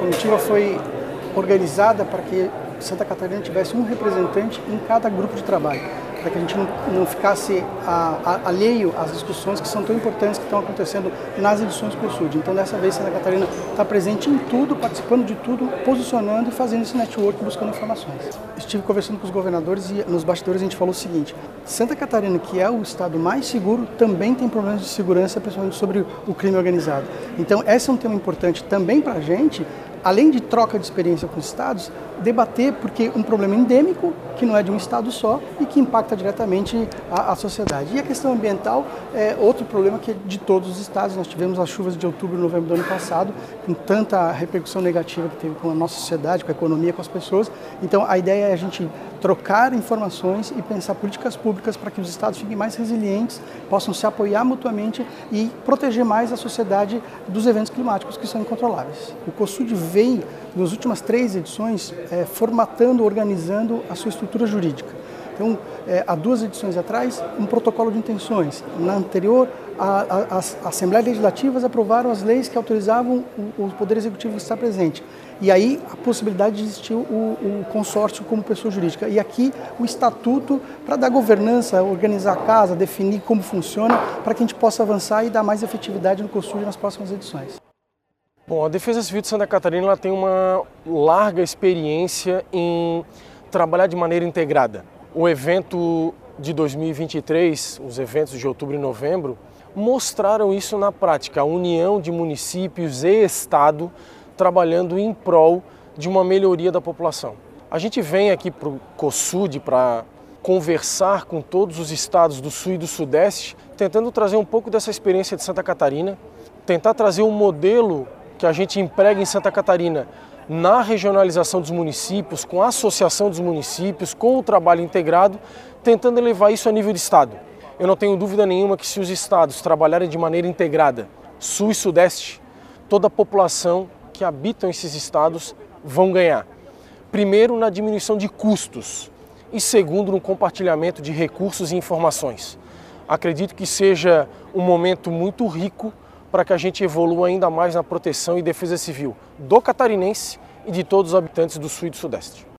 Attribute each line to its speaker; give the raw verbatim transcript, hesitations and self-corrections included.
Speaker 1: comitiva foi organizada para que Santa Catarina tivesse um representante em cada grupo de trabalho, para que a gente não, não ficasse a, a, alheio às discussões que são tão importantes que estão acontecendo nas edições COSUD. Então, dessa vez, Santa Catarina está presente em tudo, participando de tudo, posicionando e fazendo esse network, buscando informações. Estive conversando com os governadores e nos bastidores a gente falou o seguinte: Santa Catarina, que é o estado mais seguro, também tem problemas de segurança, principalmente sobre o crime organizado. Então, esse é um tema importante também para a gente, além de troca de experiência com os estados, debater porque um problema endêmico, que não é de um estado só e que impacta diretamente a, a sociedade. E a questão ambiental é outro problema que é de todos os estados. Nós tivemos as chuvas de outubro e novembro do ano passado, com tanta repercussão negativa que teve com a nossa sociedade, com a economia, com as pessoas. Então, a ideia é a gente trocar informações e pensar políticas públicas para que os estados fiquem mais resilientes, possam se apoiar mutuamente e proteger mais a sociedade dos eventos climáticos que são incontroláveis. O COSUD vem, nas últimas três edições, é, formatando, organizando a sua estrutura jurídica. Então, é, há duas edições atrás, um protocolo de intenções. Na anterior, a, a, as Assembleias Legislativas aprovaram as leis que autorizavam o, o Poder Executivo a estar presente. E aí, a possibilidade de existir o, o consórcio como pessoa jurídica. E aqui, o estatuto para dar governança, organizar a casa, definir como funciona, para que a gente possa avançar e dar mais efetividade no COSUD nas próximas edições.
Speaker 2: Bom, a Defesa Civil de Santa Catarina ela tem uma larga experiência em trabalhar de maneira integrada. O evento de dois mil e vinte e três, os eventos de outubro e novembro, mostraram isso na prática, a união de municípios e Estado trabalhando em prol de uma melhoria da população. A gente vem aqui para o COSUD para conversar com todos os estados do Sul e do Sudeste, tentando trazer um pouco dessa experiência de Santa Catarina, tentar trazer um modelo que a gente emprega em Santa Catarina na regionalização dos municípios, com a associação dos municípios, com o trabalho integrado, tentando elevar isso a nível de Estado. Eu não tenho dúvida nenhuma que se os estados trabalharem de maneira integrada, Sul e Sudeste, toda a população que habitam esses estados vão ganhar. Primeiro, na diminuição de custos e segundo, no compartilhamento de recursos e informações. Acredito que seja um momento muito rico para que a gente evolua ainda mais na proteção e defesa civil do catarinense e de todos os habitantes do Sul e do Sudeste.